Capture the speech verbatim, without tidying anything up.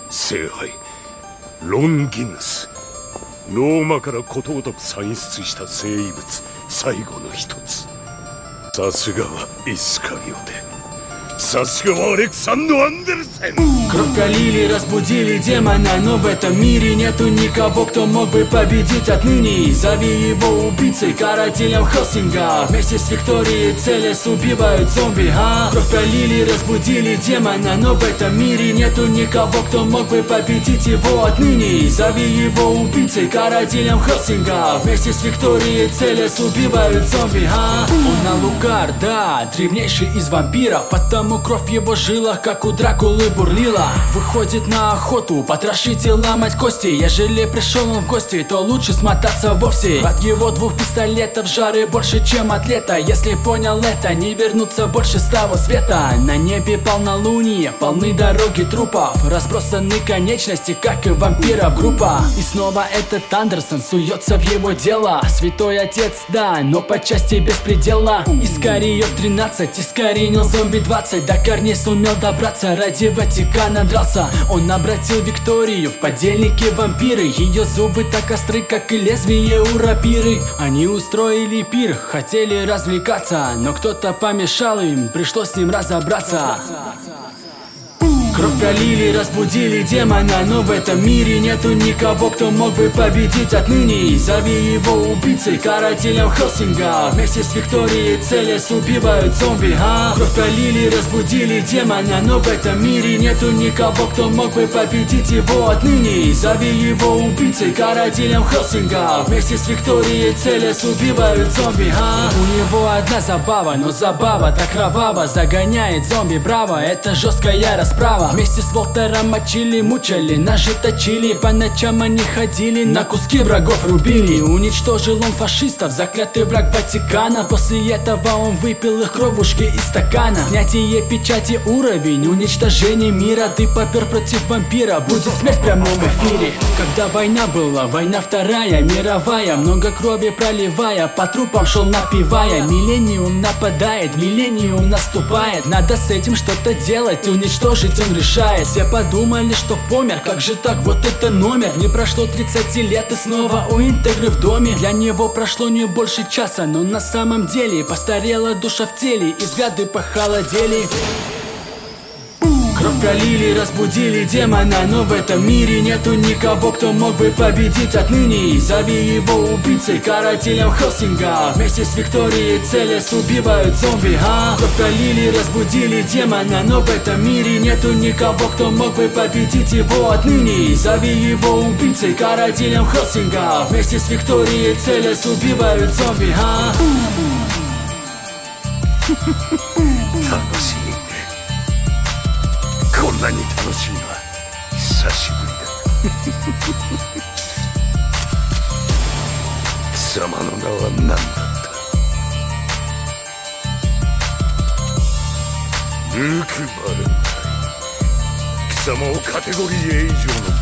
聖杯ロンギヌス、ローマからことごとく産出した生物最後の一つ。さすがはイスカリオテ、さすがはアレクサンド・アンデルセン。 Кровь пролили, разбудили демона, но в этом мире нету никого, кто мог бы победить отныне. Зови его убийцей, карателем Хелсинга. Вместе с Викторией Целес убивают зомби, а? Кровь пролили, разбудили демона, но в этом мире нету никого, кто мог бы победить его отныне. Зови его убийцей, карателем Хелсинга. Вместе с Викторией Целес убивают зомби, а? Он Алукар, да, древнейший из вампиров, потому кровь в его жилах, как у Дракулы, бурлила. Выходит на охоту, потрошить и ломать кости. Ежели пришел он в гости, то лучше смотаться вовсе. От его двух пистолетов жары больше, чем от лета. Если понял это, не вернуться больше с того света. На небе полнолуние, полны дороги трупов, разбросаны конечности, как и вампиров группа. И снова этот Андерсон суется в его дело. Святой отец, да, но по части беспредела. Искариот тринадцать, искоренил зомби двадцать. До корней сумел добраться, ради Ватикана дрался. Он обратил Викторию в подельники вампиры. Ее зубы так остры, как и лезвие у рапиры. Они устроили пир, хотели развлекаться, но кто-то помешал им, пришлось с ним разобраться. Кровь пролили, разбудили демона, но в этом мире нету никого, кто мог бы победить отныне. Зови его убийцей, карателем Хелсинга. Вместе с Викторией Целес убивают зомби, а? Кровь пролили, разбудили демона, но в этом мире нету никого, кто мог бы победить его отныне. Зови его убийцей, карателем Хелсинга. Вместе с Викторией Целес убивают зомби, а? У него одна забава, но забава так кровава. Загоняет зомби, браво, это жесткая расправа. Вместе с Волтером мочили, мучали, ножи точили. По ночам они ходили, на куски врагов рубили. Уничтожил он фашистов, заклятый враг Ватикана. После этого он выпил их кровушки из стакана. Снятие печати уровень, уничтожение мира. Ты попер против вампира, будет смерть в прямом эфире. Когда война была, война вторая, мировая, много крови проливая, по трупам шел напевая. Миллениум нападает, миллениум наступает. Надо с этим что-то делать, уничтожить он решает. Все подумали, что помер, как же так, вот это номер. Не прошло тридцать лет и снова у Интегры в доме. Для него прошло не больше часа, но на самом деле постарела душа в теле, и взгляды похолодели. Кровь пролили, разбудили демона, но в этом мире нету никого, кто мог бы победить отныне. Зови его убийцей, карателем Хелсинга. Вместе с Викторией Целес убивают зомби, а? Кровь пролили, разбудили демона, но в этом мире нету никого, кто мог бы победить его отныне. Зови его убийцей, карателем Хелсинга. Вместе с Викторией Целес убивают зомби, а? こんなに楽しいのは久しぶりだ。貴様の名は何だった？ルーク・バレンタイン。貴様をカテゴリー A 以上の